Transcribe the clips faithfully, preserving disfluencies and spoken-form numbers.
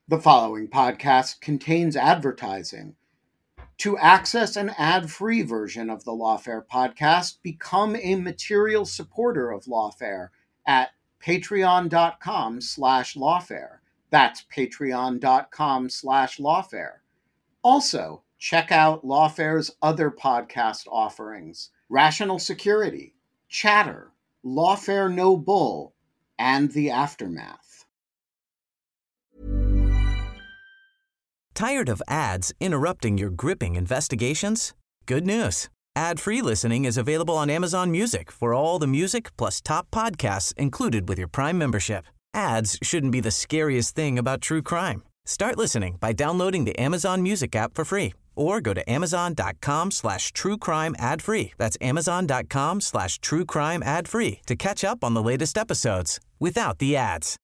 The following podcast contains advertising. To access an ad-free version of the Lawfare podcast, become a material supporter of Lawfare at patreon.com slash lawfare. That's patreon.com slash lawfare. Also, check out Lawfare's other podcast offerings: Rational Security, Chatter, Lawfare No Bull, and The Aftermath. Tired of ads interrupting your gripping investigations? Good news. Ad-free listening is available on Amazon Music for all the music plus top podcasts included with your Prime membership. Ads shouldn't be the scariest thing about true crime. Start listening by downloading the Amazon Music app for free or go to amazon.com slash true crime ad free. That's amazon.com slash true crime ad free to catch up on the latest episodes without the ads.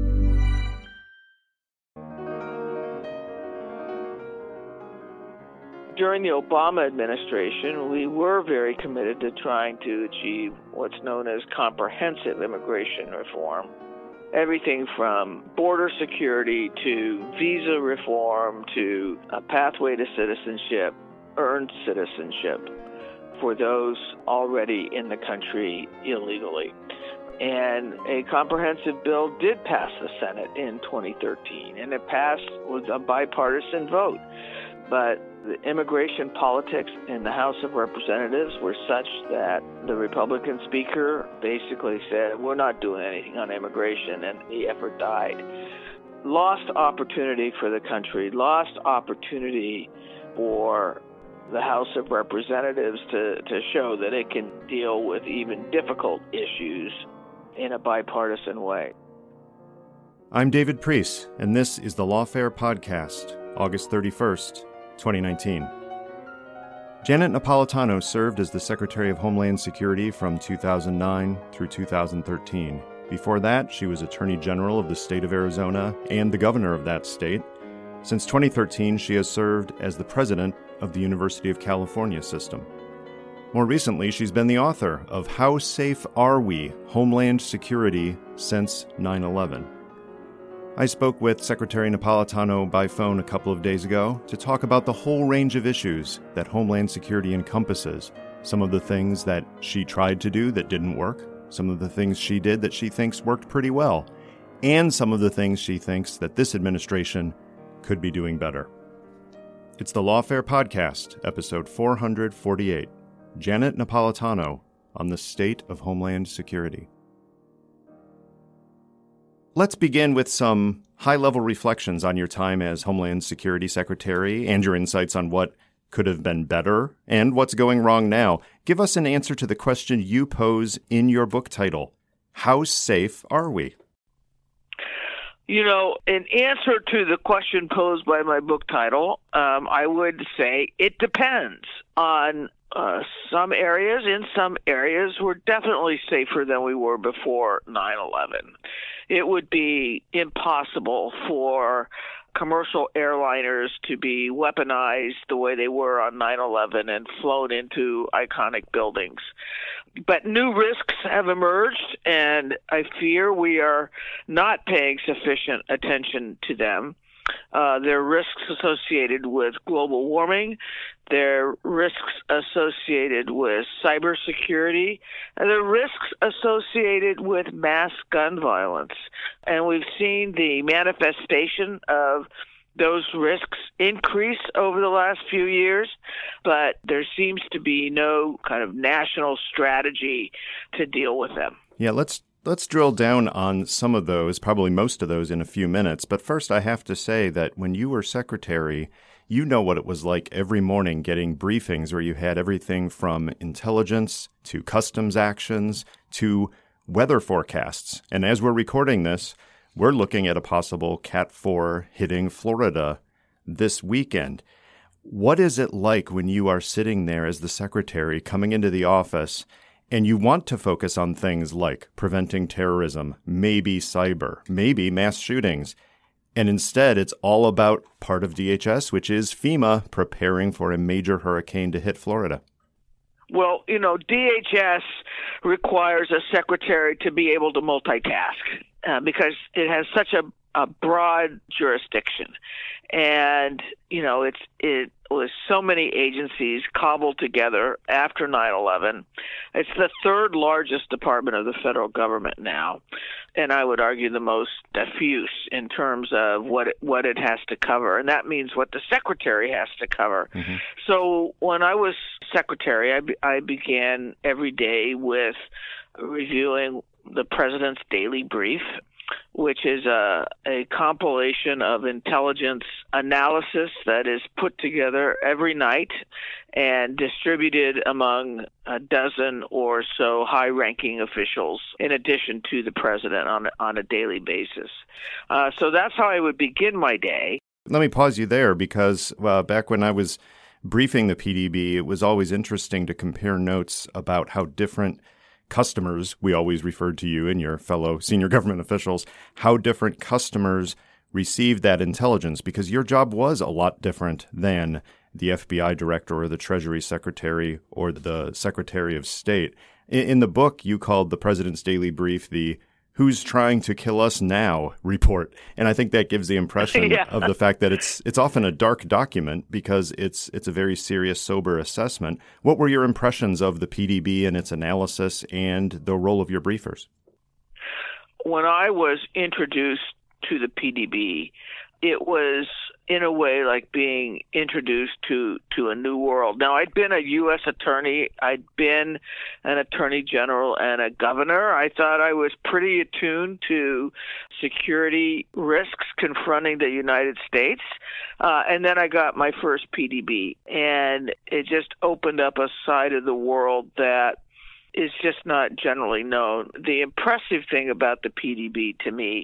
During the Obama administration, we were very committed to trying to achieve what's known as comprehensive immigration reform. Everything from border security to visa reform to a pathway to citizenship, earned citizenship for those already in the country illegally. And a comprehensive bill did pass the Senate in twenty thirteen, and it passed with a bipartisan vote. But the immigration politics in the House of Representatives were such that the Republican speaker basically said, we're not doing anything on immigration, and the effort died. Lost opportunity for the country, lost opportunity for the House of Representatives to, to show that it can deal with even difficult issues in a bipartisan way. I'm David Priess, and this is the Lawfare Podcast, August thirty-first, twenty nineteen. Janet Napolitano served as the Secretary of Homeland Security from two thousand nine through two thousand thirteen. Before that, she was Attorney General of the state of Arizona and the governor of that state. Since twenty thirteen, she has served as the president of the University of California system. More recently, she's been the author of How Safe Are We? Homeland Security Since nine eleven. I spoke with Secretary Napolitano by phone a couple of days ago to talk about the whole range of issues that Homeland Security encompasses, some of the things that she tried to do that didn't work, some of the things she did that she thinks worked pretty well, and some of the things she thinks that this administration could be doing better. It's the Lawfare Podcast, episode four forty-eight, Janet Napolitano on the state of Homeland Security. Let's begin with some high-level reflections on your time as Homeland Security Secretary and your insights on what could have been better and what's going wrong now. Give us an answer to the question you pose in your book title, How Safe Are We? You know, in answer to the question posed by my book title, um, I would say it depends on uh, some areas. In some areas, we're definitely safer than we were before nine eleven. It would be impossible for commercial airliners to be weaponized the way they were on nine eleven and flown into iconic buildings. But new risks have emerged, and I fear we are not paying sufficient attention to them. Uh, there are risks associated with global warming. There are risks associated with cybersecurity. And there are risks associated with mass gun violence. And we've seen the manifestation of those risks increase over the last few years, but there seems to be no kind of national strategy to deal with them. Yeah, let's Let's drill down on some of those, probably most of those, in a few minutes. But first, I have to say that when you were secretary, you know what it was like every morning getting briefings where you had everything from intelligence to customs actions to weather forecasts. And as we're recording this, we're looking at a possible Cat four hitting Florida this weekend. What is it like when you are sitting there as the secretary coming into the office and you want to focus on things like preventing terrorism, maybe cyber, maybe mass shootings, and instead it's all about part of D H S, which is FEMA preparing for a major hurricane to hit Florida? Well, you know, D H S requires a secretary to be able to multitask uh, because it has such a a broad jurisdiction. And, you know, it's it was so many agencies cobbled together after nine eleven. It's the third largest department of the federal government now, and I would argue the most diffuse in terms of what it, what it has to cover, and that means what the secretary has to cover. Mm-hmm. So when I was secretary, I, be, I began every day with reviewing the president's daily brief, which is a, a compilation of intelligence analysis that is put together every night and distributed among a dozen or so high-ranking officials, in addition to the president on, on a daily basis. Uh, so that's how I would begin my day. Let me pause you there because uh, back when I was briefing the P D B, it was always interesting to compare notes about how different customers, we always referred to you and your fellow senior government officials, how different customers received that intelligence, because your job was a lot different than the F B I director or the Treasury Secretary or the Secretary of State. In, in the book, you called the President's Daily Brief the "Who's Trying to Kill Us Now" report. And I think that gives the impression yeah. of the fact that it's it's often a dark document because it's it's a very serious, sober assessment. What were your impressions of the P D B and its analysis and the role of your briefers? When I was introduced to the P D B, it was in a way like being introduced to, to a new world. Now, I'd been a U S attorney. I'd been an attorney general and a governor. I thought I was pretty attuned to security risks confronting the United States. Uh, and then I got my first P D B, and it just opened up a side of the world that is just not generally known. The impressive thing about the P D B to me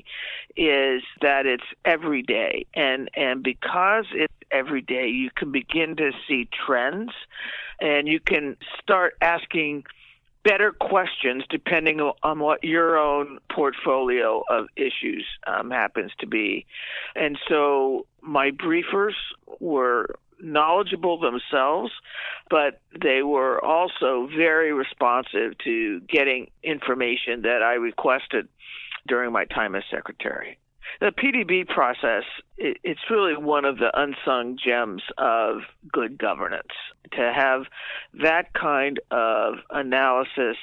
is that it's every day. And, and because it's every day, you can begin to see trends, and you can start asking better questions depending on what your own portfolio of issues um, happens to be. And so my briefers were knowledgeable themselves, but they were also very responsive to getting information that I requested during my time as secretary. The P D B process, it, it's really one of the unsung gems of good governance. To have that kind of analysis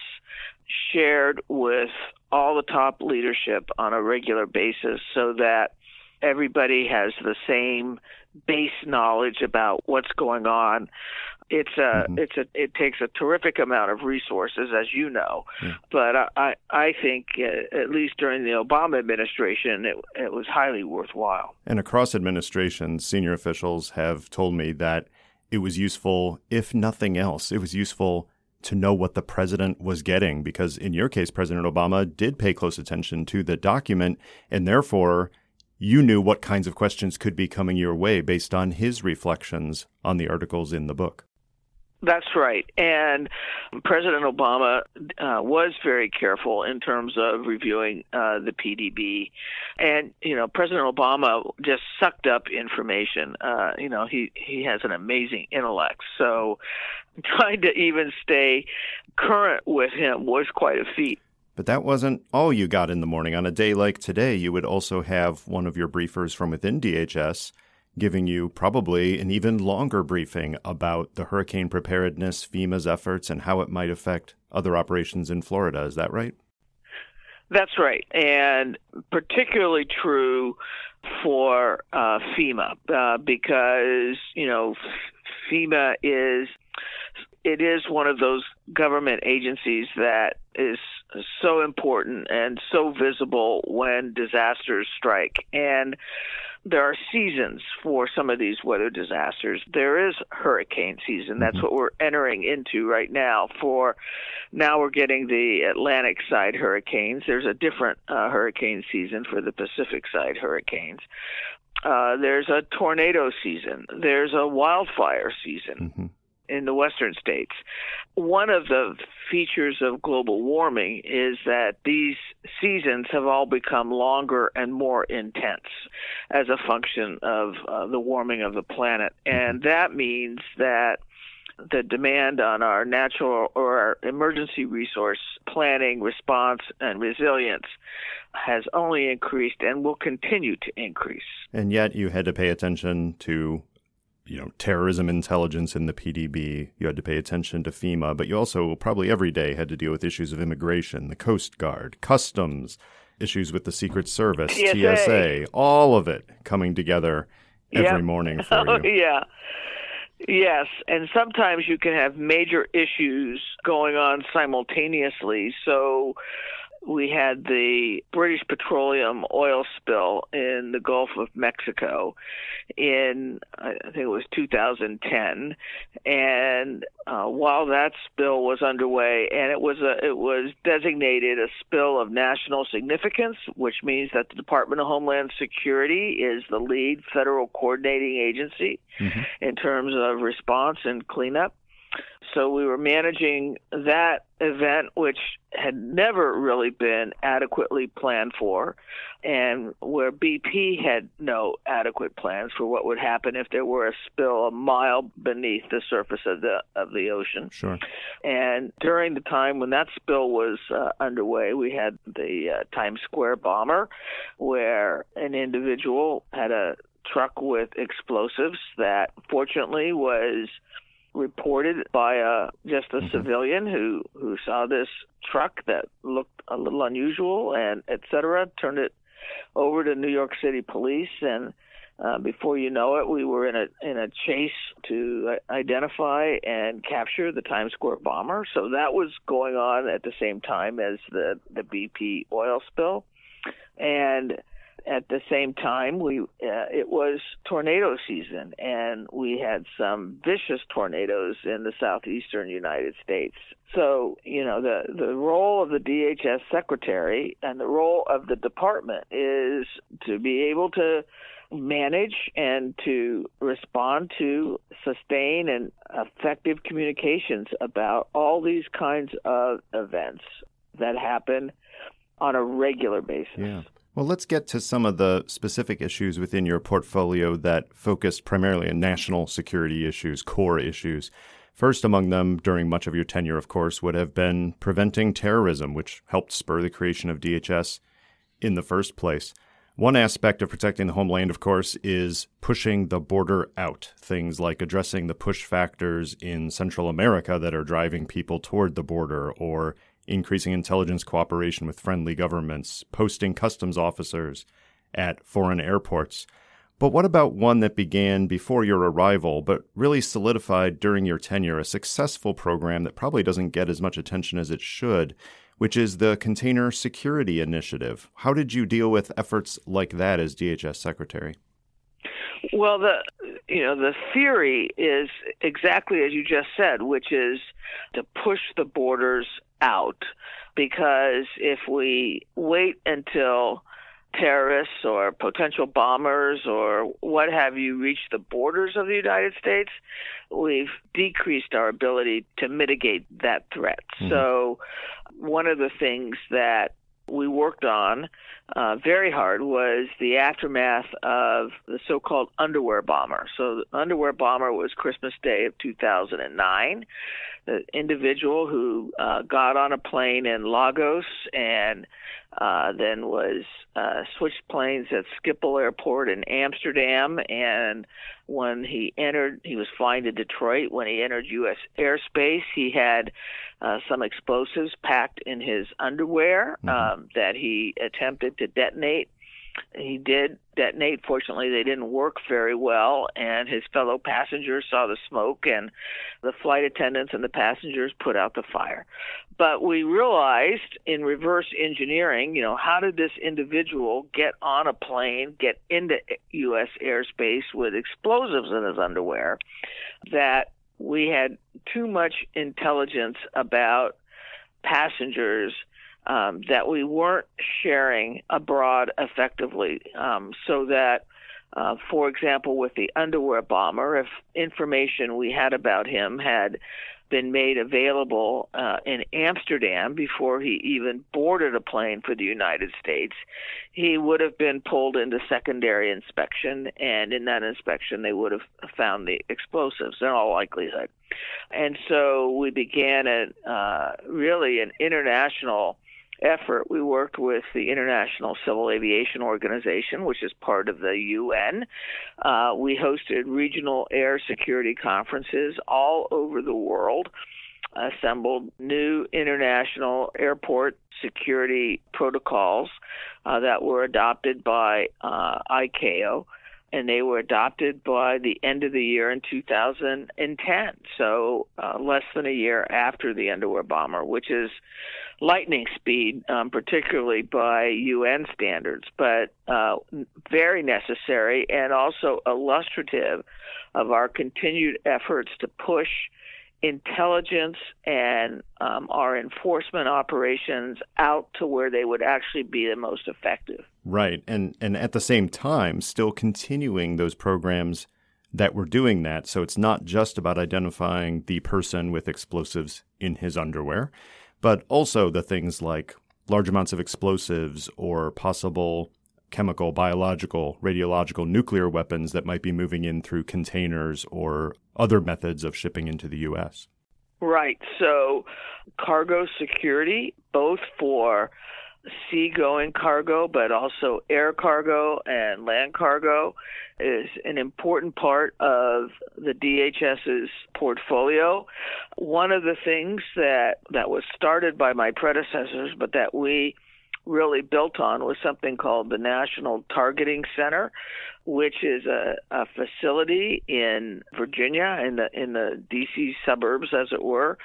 shared with all the top leadership on a regular basis so that everybody has the same base knowledge about what's going on. It's a, mm-hmm. it's a, it takes a terrific amount of resources, as you know. Yeah. But I, I think, uh, at least during the Obama administration, it, it was highly worthwhile. And across administrations, senior officials have told me that it was useful, if nothing else, it was useful to know what the president was getting, because in your case, President Obama did pay close attention to the document, and therefore you knew what kinds of questions could be coming your way based on his reflections on the articles in the book. That's right. And President Obama uh, was very careful in terms of reviewing uh, the P D B. And, you know, President Obama just sucked up information. Uh, you know, he, he has an amazing intellect. So trying to even stay current with him was quite a feat. But that wasn't all you got in the morning. On a day like today, you would also have one of your briefers from within D H S giving you probably an even longer briefing about the hurricane preparedness, FEMA's efforts, and how it might affect other operations in Florida. Is that right? That's right. And particularly true for uh, FEMA uh, because, you know, FEMA is, it is one of those government agencies that is so important and so visible when disasters strike. And there are seasons for some of these weather disasters. There is hurricane season. That's what we're entering into right now. For now, we're getting the Atlantic side hurricanes. There's a different uh, hurricane season for the Pacific side hurricanes. Uh, there's a tornado season. There's a wildfire season. Mm-hmm. In the western states. One of the features of global warming is that these seasons have all become longer and more intense as a function of uh, the warming of the planet. And that means that the demand on our natural or our emergency resource planning, response, and resilience has only increased and will continue to increase. And yet you had to pay attention to, you know, terrorism intelligence in the P D B. You had to pay attention to FEMA, but you also probably every day had to deal with issues of immigration, the Coast Guard, customs, issues with the Secret Service, T S A, T S A, all of it coming together every yep. morning for oh, you. Yeah. Yes, and sometimes you can have major issues going on simultaneously. So we had the British Petroleum oil spill in the Gulf of Mexico in, I think it was two thousand ten. And uh, while that spill was underway, and it was a, it was designated a spill of national significance, which means that the Department of Homeland Security is the lead federal coordinating agency mm-hmm. in terms of response and cleanup. So we were managing that event, which had never really been adequately planned for, and where B P had no adequate plans for what would happen if there were a spill a mile beneath the surface of the of the ocean. Sure. And during the time when that spill was uh, underway, we had the uh, Times Square bomber, where an individual had a truck with explosives that fortunately was reported by a, just a mm-hmm. civilian who, who saw this truck that looked a little unusual and et cetera, turned it over to New York City police. And uh, before you know it, we were in a in a chase to identify and capture the Times Square bomber. So that was going on at the same time as the, the B P oil spill. And at the same time, we uh, it was tornado season, and we had some vicious tornadoes in the southeastern United States. So, you know, the, the role of the D H S secretary and the role of the department is to be able to manage and to respond to, sustain, and effective communications about all these kinds of events that happen on a regular basis. Yeah. Well, let's get to some of the specific issues within your portfolio that focused primarily on national security issues, core issues. First among them, during much of your tenure, of course, would have been preventing terrorism, which helped spur the creation of D H S in the first place. One aspect of protecting the homeland, of course, is pushing the border out, things like addressing the push factors in Central America that are driving people toward the border, or increasing intelligence cooperation with friendly governments, posting customs officers at foreign airports. But what about one that began before your arrival, but really solidified during your tenure, a successful program that probably doesn't get as much attention as it should, which is the Container Security Initiative? How did you deal with efforts like that as D H S Secretary? Well, the you know the theory is exactly as you just said, which is to push the borders out, because if we wait until terrorists or potential bombers or what have you reach the borders of the United States, we've decreased our ability to mitigate that threat. Mm-hmm. So one of the things that we worked on uh, very hard was the aftermath of the so-called underwear bomber. So the underwear bomber was Christmas Day of two thousand nine. The individual who uh, got on a plane in Lagos and uh, then was uh, switched planes at Schiphol Airport in Amsterdam. And when he entered, he was flying to Detroit. When he entered U S airspace, he had uh, some explosives packed in his underwear mm-hmm. um, that he attempted to detonate. He did detonate. Fortunately, they didn't work very well, and his fellow passengers saw the smoke, and the flight attendants and the passengers put out the fire. But we realized in reverse engineering, you know, how did this individual get on a plane, get into U S airspace with explosives in his underwear, that we had too much intelligence about passengers Um, that we weren't sharing abroad effectively, um, so that, uh, for example, with the underwear bomber, if information we had about him had been made available uh, in Amsterdam before he even boarded a plane for the United States, he would have been pulled into secondary inspection, and in that inspection they would have found the explosives in all likelihood. And so we began a uh, really an international effort. We worked with the International Civil Aviation Organization, which is part of the U N. Uh, we hosted regional air security conferences all over the world, assembled new international airport security protocols uh, that were adopted by uh, I C A O, and they were adopted by the end of the year in two thousand ten, so uh, less than a year after the underwear bomber, which is lightning speed, um, particularly by U N standards, but uh, very necessary and also illustrative of our continued efforts to push intelligence and um, our enforcement operations out to where they would actually be the most effective. Right. And and at the same time, still continuing those programs that were doing that. So it's not just about identifying the person with explosives in his underwear, but also the things like large amounts of explosives or possible chemical, biological, radiological, nuclear weapons that might be moving in through containers or other methods of shipping into the U S. Right. So cargo security, both for seagoing cargo, but also air cargo and land cargo, is an important part of the DHS's portfolio. One of the things that, that was started by my predecessors, but that we really built on, was something called the National Targeting Center, which is a, a facility in Virginia, in the in the D C suburbs, as it were,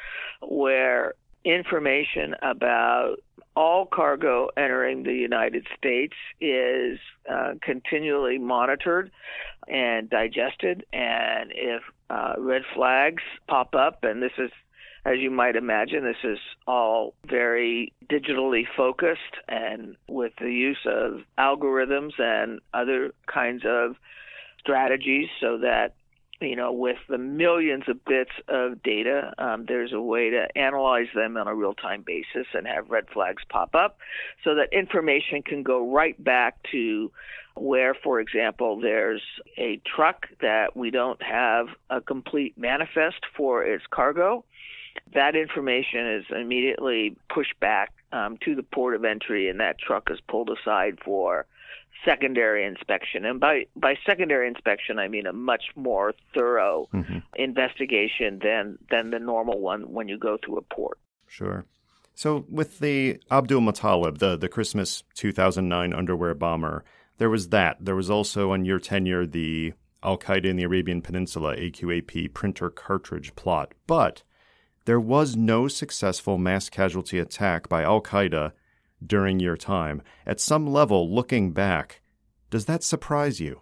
where information about all cargo entering the United States is uh, continually monitored and digested. And if uh, red flags pop up, and this is, as you might imagine, this is all very digitally focused and with the use of algorithms and other kinds of strategies, so that, you know, with the millions of bits of data, um, there's a way to analyze them on a real-time basis and have red flags pop up so that information can go right back to where, for example, there's a truck that we don't have a complete manifest for its cargo. That information is immediately pushed back um, to the port of entry, and that truck is pulled aside for secondary inspection. And by, by secondary inspection, I mean a much more thorough mm-hmm. investigation than, than the normal one when you go through a port. Sure. So with the Abdul Muttalib, the, the Christmas two thousand nine underwear bomber, there was that. There was also, on your tenure, the Al-Qaeda in the Arabian Peninsula, A Q A P printer cartridge plot. But there was no successful mass casualty attack by Al-Qaeda during your time. At some level, looking back, does that surprise you?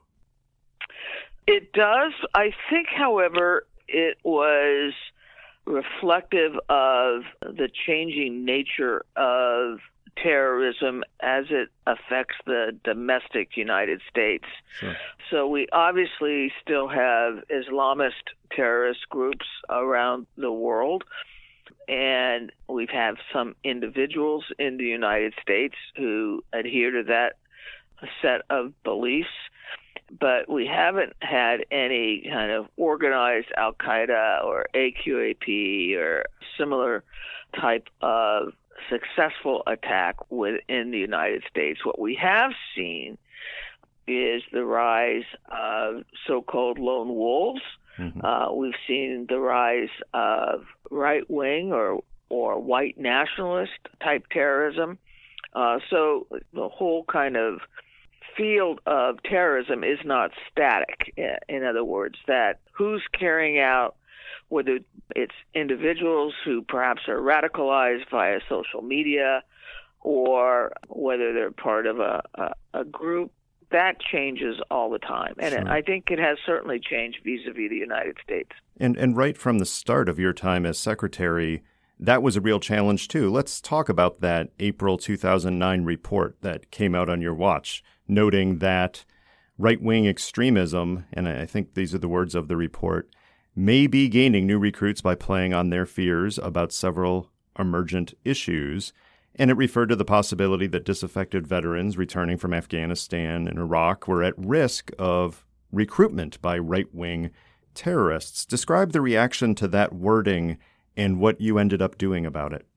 It does. I think, however, it was reflective of the changing nature of terrorism as it affects the domestic United States. Sure. So we obviously still have Islamist terrorist groups around the world, and we've had some individuals in the United States who adhere to that set of beliefs, but we haven't had any kind of organized Al-Qaeda or A Q A P or similar type of successful attack within the United States. What we have seen is the rise of so-called lone wolves. Mm-hmm. Uh, we've seen the rise of right-wing or or white nationalist type terrorism. Uh, so the whole kind of field of terrorism is not static. In other words, that who's carrying out, whether it's individuals who perhaps are radicalized via social media or whether they're part of a, a, a group, that changes all the time. And Sure. I think it has certainly changed vis-a-vis the United States. And and right from the start of your time as secretary, that was a real challenge too. Let's talk about that April two thousand nine report that came out on your watch, noting that right-wing extremism, and I think these are the words of the report, may be gaining new recruits by playing on their fears about several emergent issues. And it referred to the possibility that disaffected veterans returning from Afghanistan and Iraq were at risk of recruitment by right-wing terrorists. Describe the reaction to that wording and what you ended up doing about it.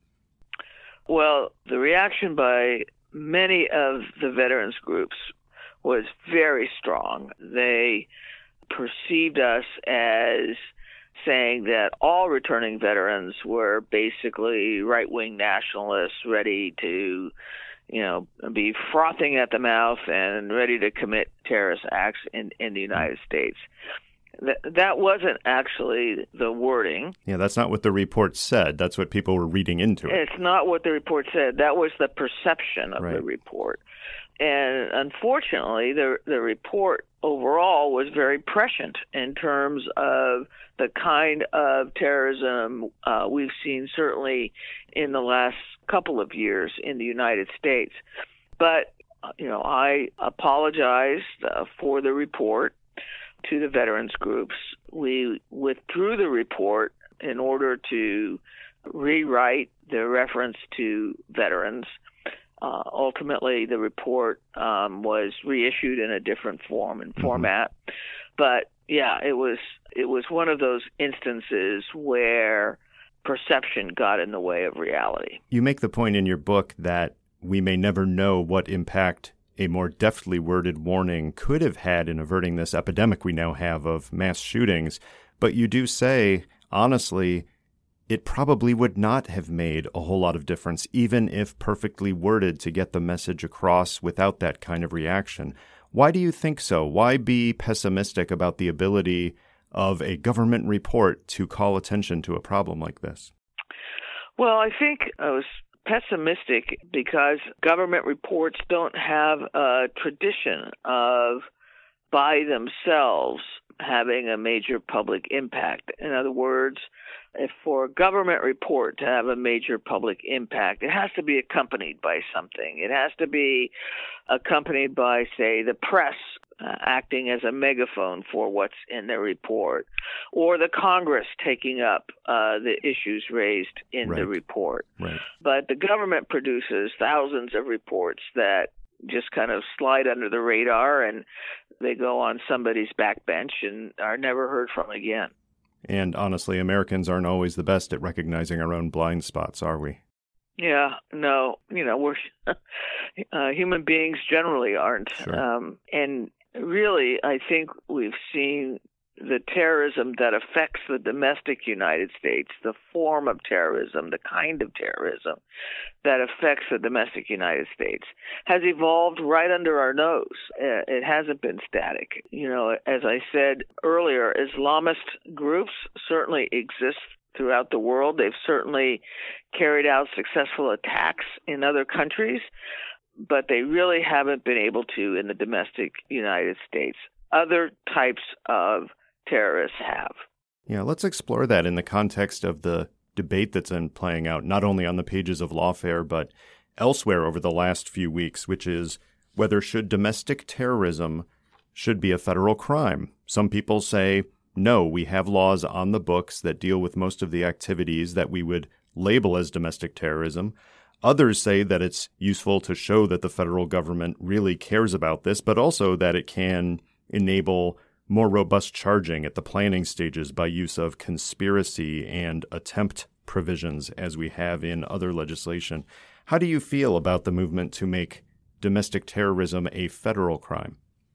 Well, the reaction by many of the veterans groups was very strong. They perceived us as saying that all returning veterans were basically right-wing nationalists ready to, you know, be frothing at the mouth and ready to commit terrorist acts in, in the United States. That, that wasn't actually the wording. Yeah, that's not what the report said. That's what people were reading into it. It's not what the report said. That was the perception of right. the report. And unfortunately, the the report overall was very prescient in terms of the kind of terrorism uh, we've seen certainly in the last couple of years in the United States. But, you know, I apologized uh, for the report to the veterans groups. We withdrew the report in order to rewrite the reference to veterans. Uh, ultimately, the report um, was reissued in a different form and format. Mm-hmm. But yeah, it was it was one of those instances where perception got in the way of reality. You make the point in your book that we may never know what impact a more deftly worded warning could have had in averting this epidemic we now have of mass shootings. But you do say, honestly, it probably would not have made a whole lot of difference, even if perfectly worded to get the message across without that kind of reaction. Why do you think so? Why be pessimistic about the ability of a government report to call attention to a problem like this? Well, I think I was pessimistic because government reports don't have a tradition of, by themselves, having a major public impact. In other words, if for a government report to have a major public impact, it has to be accompanied by something. It has to be accompanied by, say, the press uh, acting as a megaphone for what's in the report, or the Congress taking up uh, the issues raised in right. the report. Right. But the government produces thousands of reports that just kind of slide under the radar, and they go on somebody's backbench and are never heard from again. And honestly, Americans aren't always the best at recognizing our own blind spots, are we? Yeah, no, you know, we're uh, human beings generally aren't. Sure. Um, and really, I think we've seen the terrorism that affects the domestic United States, the form of terrorism, the kind of terrorism that affects the domestic United States, has evolved right under our nose. It hasn't been static. You know, as I said earlier, Islamist groups certainly exist throughout the world. They've certainly carried out successful attacks in other countries, but they really haven't been able to in the domestic United States. Other types of terrorists have. Yeah, let's explore that in the context of the debate that's been playing out, not only on the pages of Lawfare, but elsewhere over the last few weeks, which is whether should domestic terrorism should be a federal crime. Some people say, no, we have laws on the books that deal with most of the activities that we would label as domestic terrorism. Others say that it's useful to show that the federal government really cares about this, but also that it can enable more robust charging at the planning stages by use of conspiracy and attempt provisions as we have in other legislation. How do you feel about the movement to make domestic terrorism a federal crime?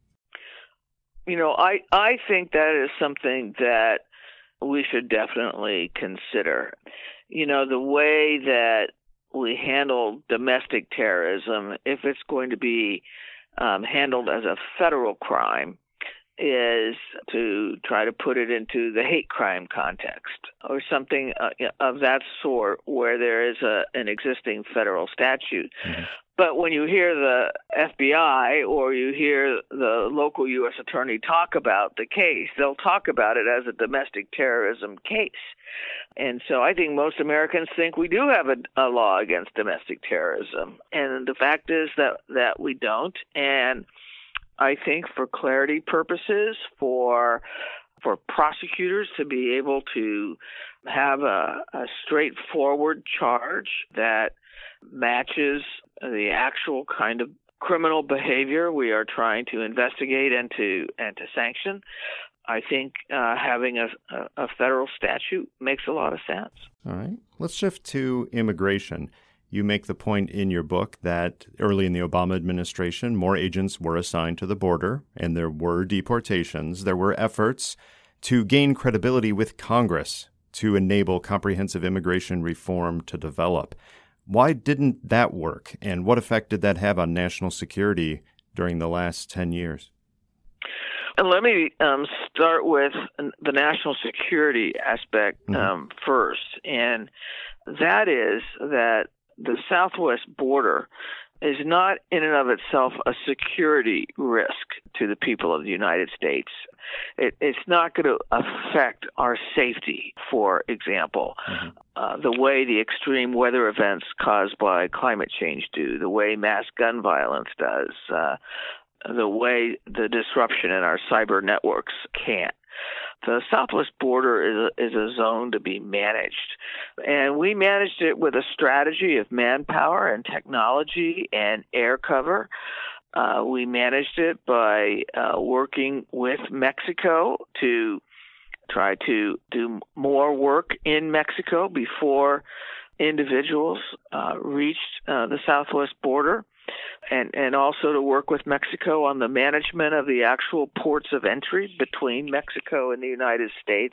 You know, I, I think that is something that we should definitely consider. You know, the way that we handle domestic terrorism, if it's going to be um, handled as a federal crime, is to try to put it into the hate crime context or something uh, of that sort where there is a, an existing federal statute. Mm-hmm. But when you hear the F B I or you hear the local U S attorney talk about the case, they'll talk about it as a domestic terrorism case. And so I think most Americans think we do have a, a law against domestic terrorism. And the fact is that, that we don't. And I think for clarity purposes, for for prosecutors to be able to have a, a straightforward charge that matches the actual kind of criminal behavior we are trying to investigate and to and to sanction. I think uh, having a, a federal statute makes a lot of sense. All right. Let's shift to immigration. You make the point in your book that early in the Obama administration, more agents were assigned to the border, and there were deportations. There were efforts to gain credibility with Congress to enable comprehensive immigration reform to develop. Why didn't that work, and what effect did that have on national security during the last ten years? And let me um, start with the national security aspect um, mm-hmm. first, and that is that the southwest border is not in and of itself a security risk to the people of the United States. It, it's not going to affect our safety, for example, mm-hmm. uh, the way the extreme weather events caused by climate change do, the way mass gun violence does, uh, the way the disruption in our cyber networks can't. The southwest border is a, is a zone to be managed, and we managed it with a strategy of manpower and technology and air cover. Uh, we managed it by uh, working with Mexico to try to do more work in Mexico before individuals uh, reached uh, the southwest border. And, and also to work with Mexico on the management of the actual ports of entry between Mexico and the United States.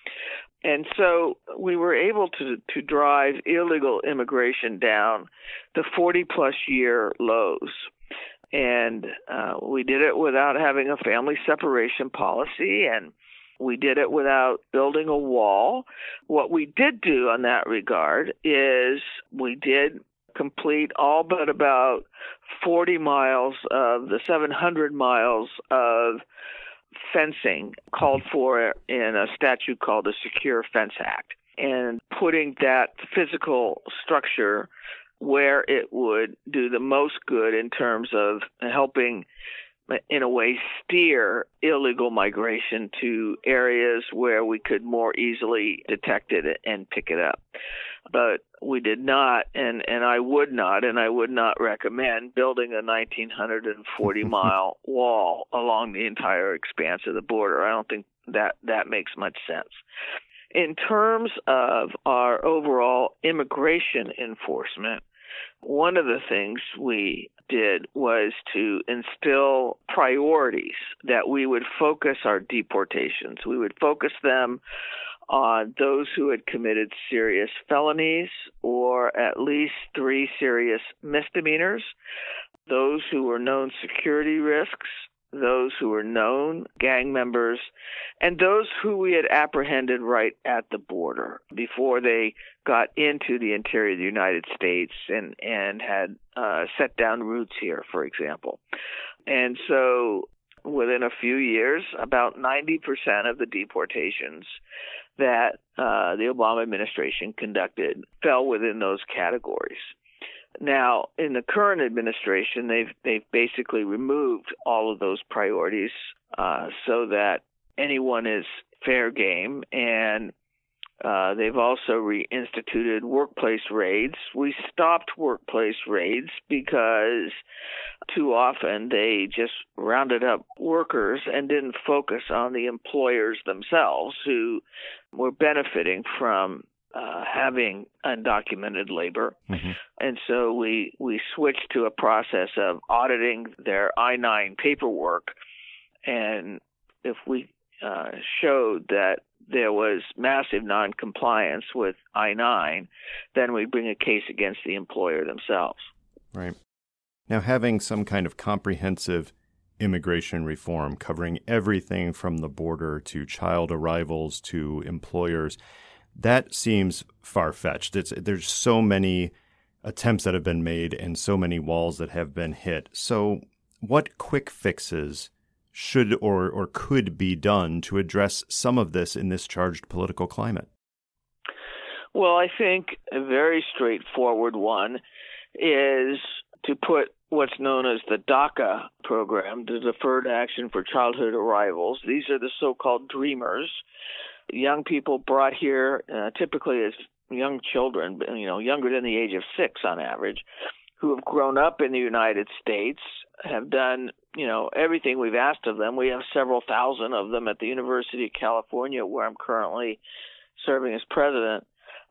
And so we were able to, to drive illegal immigration down to forty-plus year lows. And uh, we did it without having a family separation policy, and we did it without building a wall. What we did do on that regard is we did complete all but about forty miles of the seven hundred miles of fencing called for in a statute called the Secure Fence Act, and putting that physical structure where it would do the most good in terms of helping, in a way, steer illegal migration to areas where we could more easily detect it and pick it up. But we did not, and, and I would not, and I would not recommend building a one thousand nine hundred forty mile wall along the entire expanse of the border. I don't think that that makes much sense. In terms of our overall immigration enforcement, one of the things we did was to instill priorities that we would focus our deportations. We would focus them on those who had committed serious felonies or at least three serious misdemeanors, those who were known security risks, those who were known gang members, and those who we had apprehended right at the border before they got into the interior of the United States and, and had uh, set down roots here, for example. And so within a few years, about ninety percent of the deportations that uh, the Obama administration conducted fell within those categories. Now, in the current administration, they've they've basically removed all of those priorities uh, so that anyone is fair game, and uh, they've also reinstituted workplace raids. We stopped workplace raids because too often they just rounded up workers and didn't focus on the employers themselves who were benefiting from Uh, having undocumented labor. Mm-hmm. And so we we switched to a process of auditing their I nine paperwork. And if we uh, showed that there was massive noncompliance with I nine, then we bring a case against the employer themselves. Right. Now, having some kind of comprehensive immigration reform covering everything from the border to child arrivals to employers, that seems far-fetched. It's, there's so many attempts that have been made and so many walls that have been hit. So what quick fixes should or, or could be done to address some of this in this charged political climate? Well, I think a very straightforward one is to put what's known as the DACA program, the Deferred Action for Childhood Arrivals. These are the so-called dreamers, young people brought here uh, typically as young children, you know, younger than the age of six on average, who have grown up in the United States, have done, you know, everything we've asked of them. We have several thousand of them at the University of California, where I'm currently serving as president,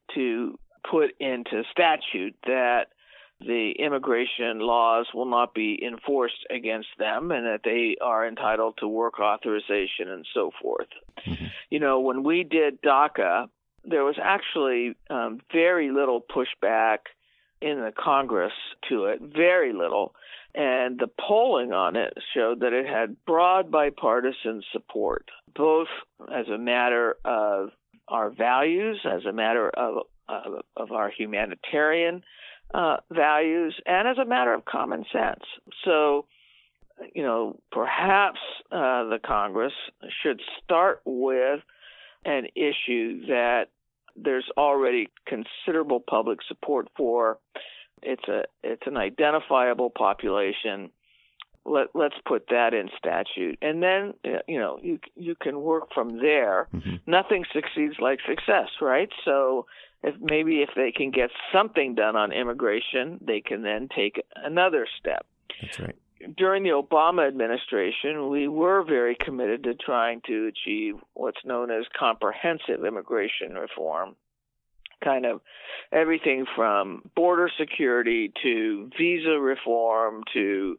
to put into statute that the immigration laws will not be enforced against them and that they are entitled to work authorization and so forth. Mm-hmm. You know, when we did DACA, there was actually um, very little pushback in the Congress to it, very little. And the polling on it showed that it had broad bipartisan support, both as a matter of our values, as a matter of of, of our humanitarian uh, values, and as a matter of common sense. So, you know, perhaps uh, the Congress should start with an issue that there's already considerable public support for. It's a it's an identifiable population. Let let's put that in statute, and then you know you you can work from there. Mm-hmm. Nothing succeeds like success, right? So if maybe if they can get something done on immigration, they can then take another step. That's right. During the Obama administration, we were very committed to trying to achieve what's known as comprehensive immigration reform. Kind of everything from border security to visa reform to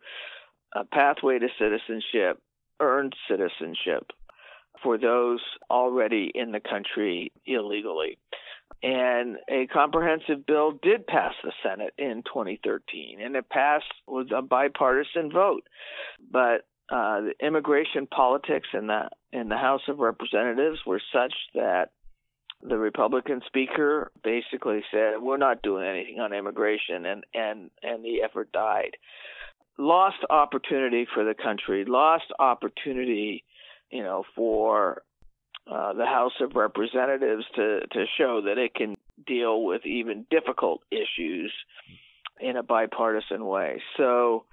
a pathway to citizenship, earned citizenship for those already in the country illegally. And a comprehensive bill did pass the Senate in twenty thirteen, and it passed with a bipartisan vote. But uh, the immigration politics in the in the House of Representatives were such that the Republican speaker basically said, we're not doing anything on immigration, and, and, and the effort died. Lost opportunity for the country, lost opportunity, you know, for uh, the House of Representatives to, to show that it can deal with even difficult issues in a bipartisan way. So,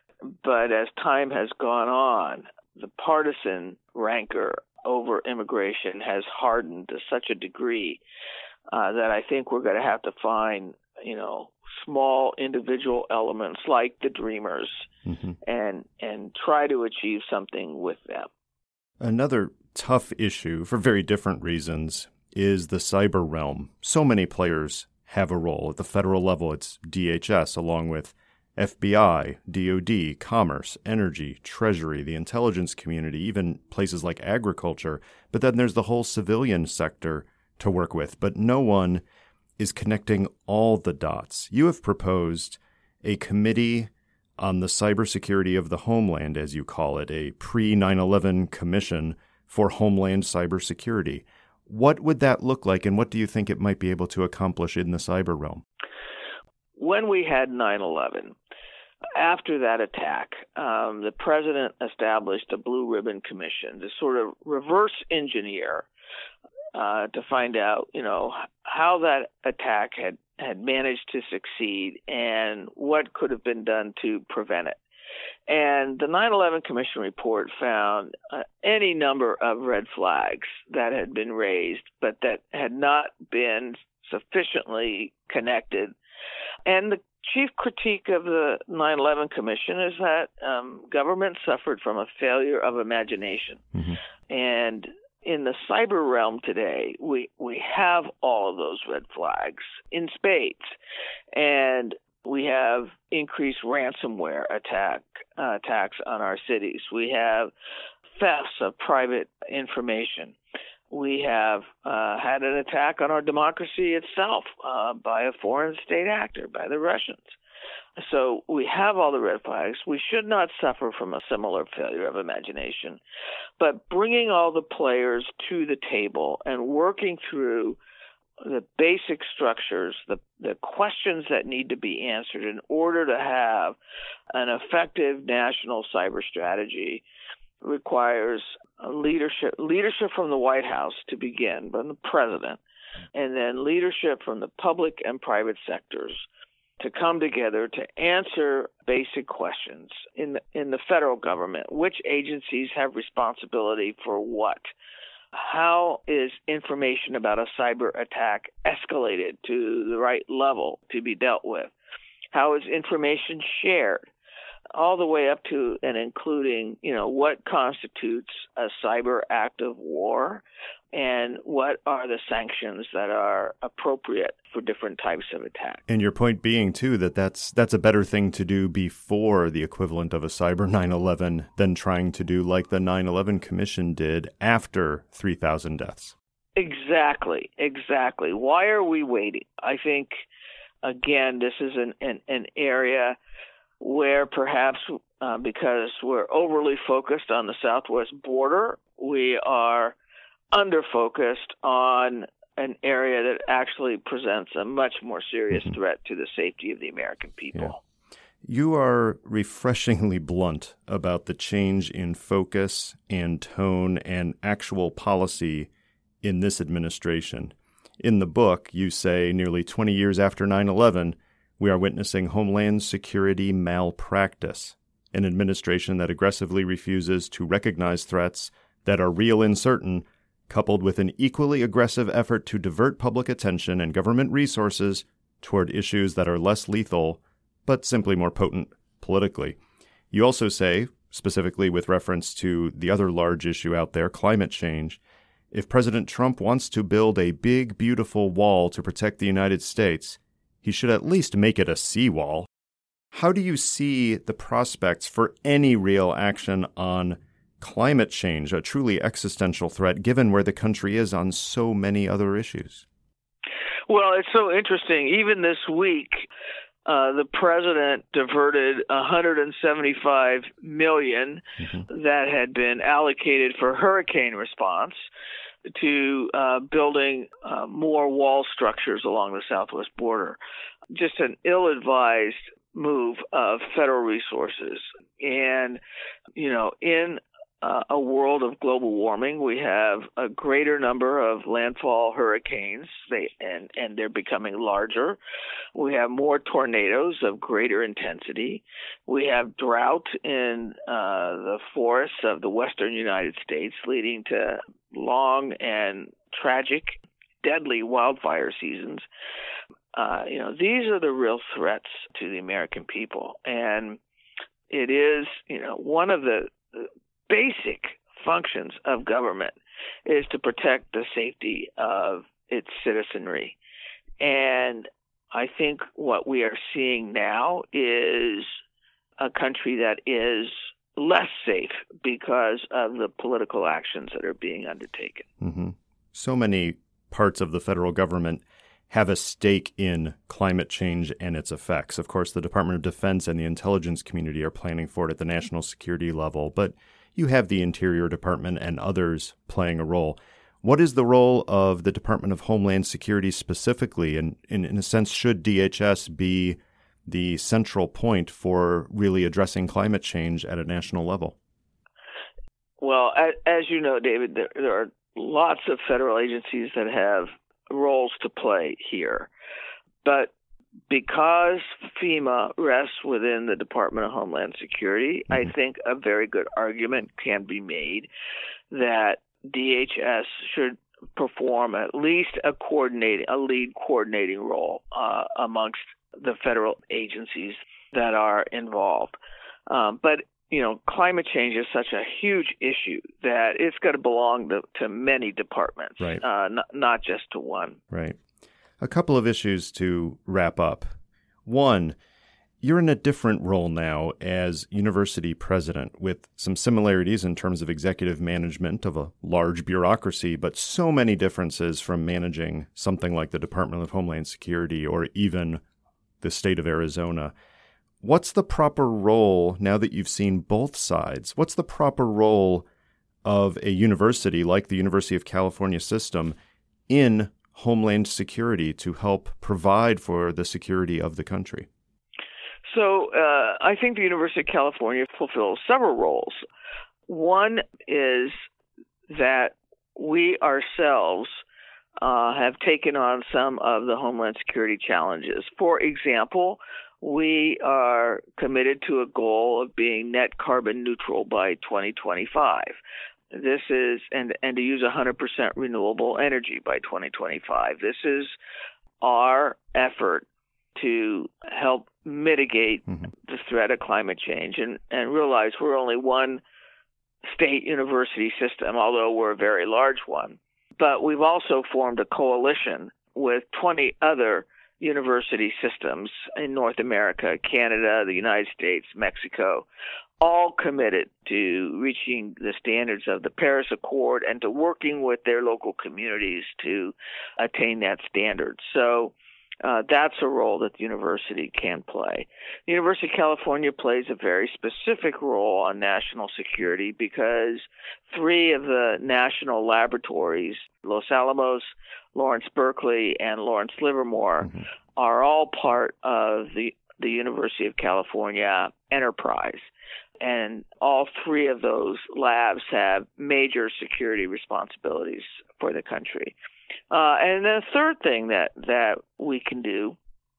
but as time has gone on, the partisan rancor over immigration has hardened to such a degree uh, that I think we're going to have to find, you know, small individual elements like the Dreamers mm-hmm. and and try to achieve something with them. Another tough issue, for very different reasons, is the cyber realm. So many players have a role. At the federal level, it's D H S, along with F B I, D O D, Commerce, Energy, Treasury, the intelligence community, even places like agriculture. But then there's the whole civilian sector to work with. But no one is connecting all the dots. You have proposed a committee on the cybersecurity of the homeland, as you call it, a pre nine eleven commission for homeland cybersecurity. What would that look like, and what do you think it might be able to accomplish in the cyber realm? When we had nine eleven, after that attack, um, the president established a Blue Ribbon Commission to sort of reverse engineer uh, to find out, you know, how that attack had, had managed to succeed and what could have been done to prevent it. And the nine eleven Commission report found uh, any number of red flags that had been raised, but that had not been sufficiently connected. And the chief critique of the nine eleven Commission is that um, government suffered from a failure of imagination. Mm-hmm. And in the cyber realm today, we, we have all of those red flags in spades. And we have increased ransomware attack uh, attacks on our cities. We have thefts of private information. We have uh, had an attack on our democracy itself uh, by a foreign state actor, by the Russians. So we have all the red flags. We should not suffer from a similar failure of imagination. But bringing all the players to the table and working through the basic structures, the, the questions that need to be answered in order to have an effective national cyber strategy requires a leadership leadership from the White House to begin, from the president, and then leadership from the public and private sectors. to come together to answer basic questions in the, in the federal government. Which agencies have responsibility for what? How is information about a cyber attack escalated to the right level to be dealt with? How is information shared? All the way up to and including, you know, what constitutes a cyber act of war and what are the sanctions that are appropriate for different types of attacks. And your point being, too, that that's, that's a better thing to do before the equivalent of a cyber nine eleven than trying to do like the nine eleven Commission did after three thousand deaths. Exactly, exactly. Why are we waiting? I think, again, this is an, an, an area where perhaps uh, because we're overly focused on the southwest border, we are under-focused on an area that actually presents a much more serious mm-hmm. threat to the safety of the American people. Yeah. You are refreshingly blunt about the change in focus and tone and actual policy in this administration. In the book, you say nearly twenty years after nine eleven, we are witnessing Homeland Security malpractice, an administration that aggressively refuses to recognize threats that are real and certain, coupled with an equally aggressive effort to divert public attention and government resources toward issues that are less lethal, but simply more potent politically. You also say, specifically with reference to the other large issue out there, climate change, if President Trump wants to build a big, beautiful wall to protect the United States, he should at least make it a seawall. How do you see the prospects for any real action on climate change, a truly existential threat, given where the country is on so many other issues? Well, it's so interesting. Even this week, uh, the president diverted one hundred seventy-five million dollars mm-hmm. that had been allocated for hurricane response to uh, building uh, more wall structures along the southwest border. Just an ill-advised move of federal resources. And, you know, in uh, a world of global warming, we have a greater number of landfall hurricanes, they, and, and they're becoming larger. We have more tornadoes of greater intensity. We have drought in uh, the forests of the western United States, leading to long and tragic, deadly wildfire seasons. Uh, you know, these are the real threats to the American people. And it is, you know, one of the basic functions of government is to protect the safety of its citizenry. And I think what we are seeing now is a country that is less safe because of the political actions that are being undertaken. Mm-hmm. So many parts of the federal government have a stake in climate change and its effects. Of course, the Department of Defense and the intelligence community are planning for it at the national security level, but you have the Interior Department and others playing a role. What is the role of the Department of Homeland Security specifically? And in, in a sense, should D H S be the central point for really addressing climate change at a national level? Well, as you know, David, there, there are lots of federal agencies that have roles to play here. But because FEMA rests within the Department of Homeland Security, mm-hmm. I think a very good argument can be made that D H S should perform at least a coordinating, a lead coordinating role uh, amongst the federal agencies that are involved. Um, but you know, climate change is such a huge issue that it's got to belong to, to many departments, right. uh, not, not just to one. Right. A couple of issues to wrap up. One, you're in a different role now as university president with some similarities in terms of executive management of a large bureaucracy, but so many differences from managing something like the Department of Homeland Security or even the state of Arizona. What's the proper role, now that you've seen both sides, what's the proper role of a university like the University of California system in Homeland Security to help provide for the security of the country? So uh, I think the University of California fulfills several roles. One is that we ourselves uh, have taken on some of the Homeland Security challenges. For example, we are committed to a goal of being net carbon neutral by twenty twenty-five. This is, and, and to use one hundred percent renewable energy by twenty twenty-five. This is our effort to help mitigate mm-hmm. the threat of climate change and, and realize we're only one state university system, although we're a very large one. But we've also formed a coalition with twenty other university systems in North America, Canada, the United States, Mexico, all committed to reaching the standards of the Paris Accord and to working with their local communities to attain that standard. So uh, that's a role that the university can play. The University of California plays a very specific role on national security because three of the national laboratories, Los Alamos, Lawrence Berkeley, and Lawrence Livermore, mm-hmm. are all part of the, the University of California enterprise. And all three of those labs have major security responsibilities for the country. Uh, and the third thing that, that we can do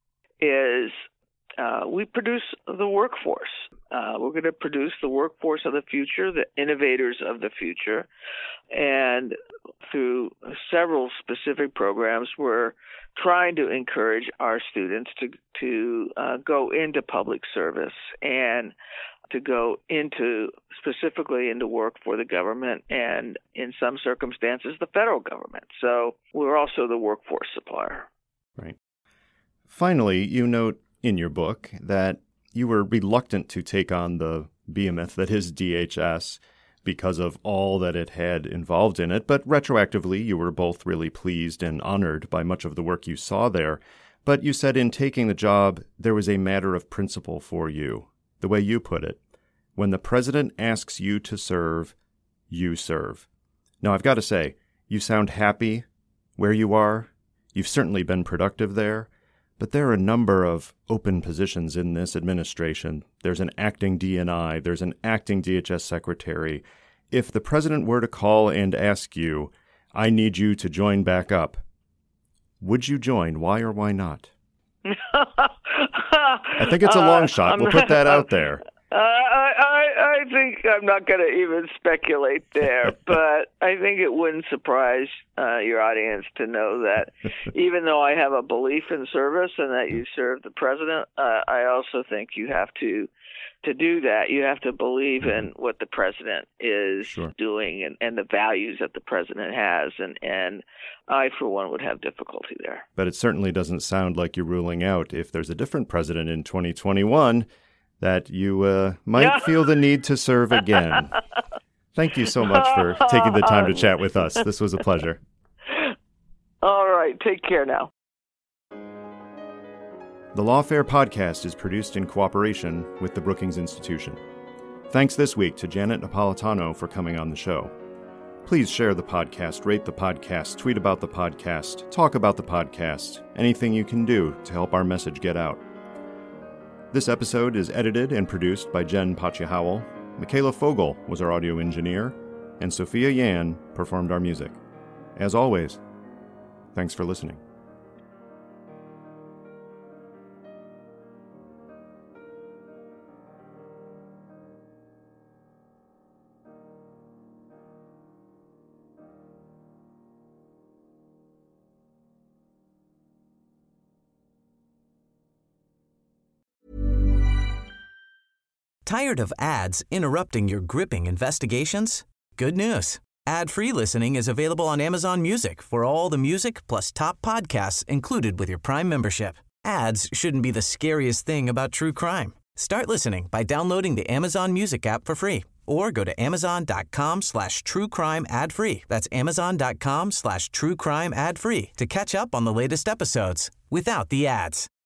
is uh, we produce the workforce. Uh, we're going to produce the workforce of the future, the innovators of the future. And through several specific programs, we're trying to encourage our students to, to uh, go into public service and to go into specifically into work for the government and in some circumstances the federal government. So we're also the workforce supplier. Right. Finally, you note in your book that you were reluctant to take on the behemoth that is D H S because of all that it had involved in it, but retroactively you were both really pleased and honored by much of the work you saw there. But you said in taking the job, there was a matter of principle for you. The way you put it, when the president asks you to serve, you serve. Now, I've got to say, you sound happy where you are. You've certainly been productive there. But there are a number of open positions in this administration. There's an acting D N I. There's an acting D H S secretary. If the president were to call and ask you, I need you to join back up, would you join? Why or why not? I think it's a long uh, shot. We'll put that out there. Uh, I, I, I think I'm not going to even speculate there, but I think it wouldn't surprise uh, your audience to know that even though I have a belief in service and that you serve the president, uh, I also think you have to to do that. You have to believe in what the president is sure. doing and, and the values that the president has, and, and I, for one, would have difficulty there. But it certainly doesn't sound like you're ruling out, if there's a different president in twenty twenty-one, that you uh, might yeah. feel the need to serve again. Thank you so much for taking the time to chat with us. This was a pleasure. All right. Take care now. The Lawfare podcast is produced in cooperation with the Brookings Institution. Thanks this week to Janet Napolitano for coming on the show. Please share the podcast, rate the podcast, tweet about the podcast, talk about the podcast, anything you can do to help our message get out. This episode is edited and produced by Jen Pachi-Howell. Michaela Fogel was our audio engineer, and Sophia Yan performed our music. As always, thanks for listening. Tired of ads interrupting your gripping investigations? Good news. Ad-free listening is available on Amazon Music for all the music plus top podcasts included with your Prime membership. Ads shouldn't be the scariest thing about true crime. Start listening by downloading the Amazon Music app for free or go to amazon.com slash true crime ad free. That's amazon.com slash true crime ad free to catch up on the latest episodes without the ads.